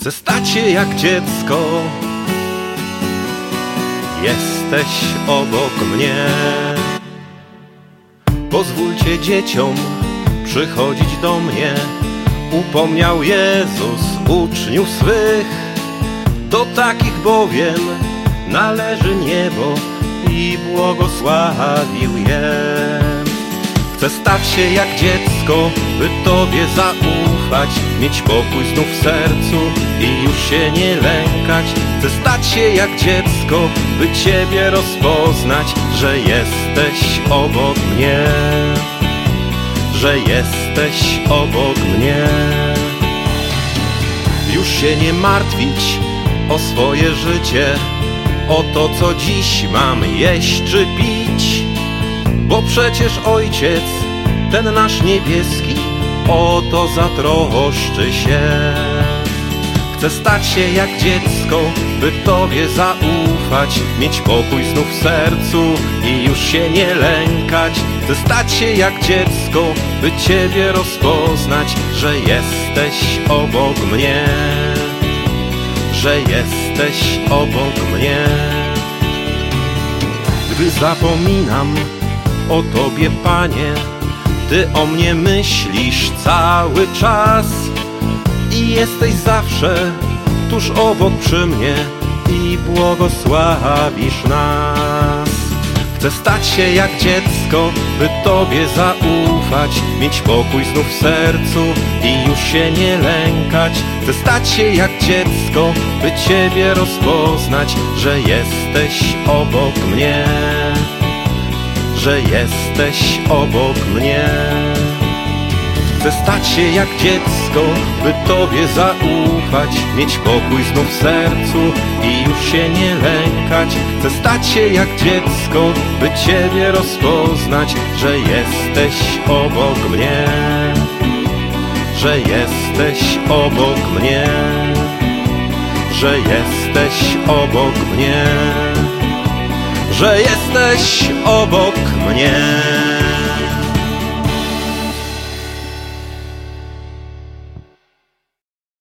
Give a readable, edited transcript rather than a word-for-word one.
Chcę stać się jak dziecko. Jesteś obok mnie. Pozwólcie dzieciom przychodzić do mnie. Upomniał Jezus uczniów swych. Do takich bowiem należy niebo i błogosławił je. Chcę stać się jak dziecko, by Tobie zaufać, mieć pokój znów w sercu i już się nie lękać. Chcę stać się jak dziecko, by Ciebie rozpoznać, że jesteś obok mnie, że jesteś obok mnie. Już się nie martwić o swoje życie, o to, co dziś mam jeść czy pić, bo przecież Ojciec, ten nasz niebieski, o to zatroszczy się. Chcę stać się jak dziecko, by Tobie zaufać, mieć pokój znów w sercu i już się nie lękać. Chcę stać się jak dziecko, by Ciebie rozpoznać, że jesteś obok mnie, że jesteś obok mnie. Gdy zapominam o Tobie, Panie, Ty o mnie myślisz cały czas i jesteś zawsze tuż obok przy mnie i błogosławisz nas. Chcę stać się jak dziecko, by Tobie zaufać, mieć pokój znów w sercu i już się nie lękać. Chcę stać się jak dziecko, by Ciebie rozpoznać, że jesteś obok mnie, że jesteś obok mnie. Chcę stać się jak dziecko, by Tobie zaufać, mieć pokój znów w sercu i już się nie lękać. Chcę stać się jak dziecko, by Ciebie rozpoznać, że jesteś obok mnie, że jesteś obok mnie, że jesteś obok mnie, że jesteś obok mnie.